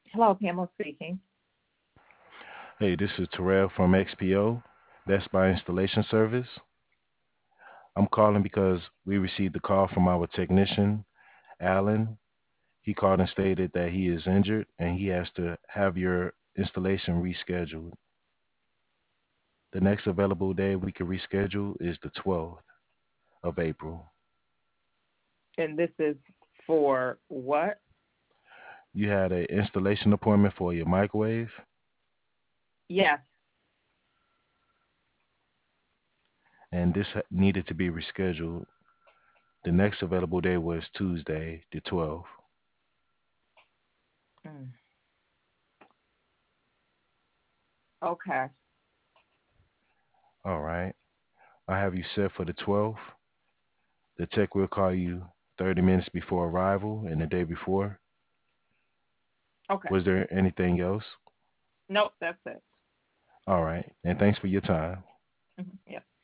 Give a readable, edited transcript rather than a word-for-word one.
Hello, Pamela speaking. Hey, this is Terrell from XPO, Best Buy Installation Service. I'm calling because we received a call from our technician, Alan. He called and stated that he is injured and he has to have your installation rescheduled. The next available day we can reschedule is the 12th of April. And this is for what? You had an installation appointment for your microwave, Yes. and this needed to be rescheduled. The next available day was Tuesday, the 12th. Mm. Okay. All right. I have you set for the 12th. The tech will call you 30 minutes before arrival and the day before. Okay. Was there anything else? Nope, that's it. All right. And thanks for your time. Yeah.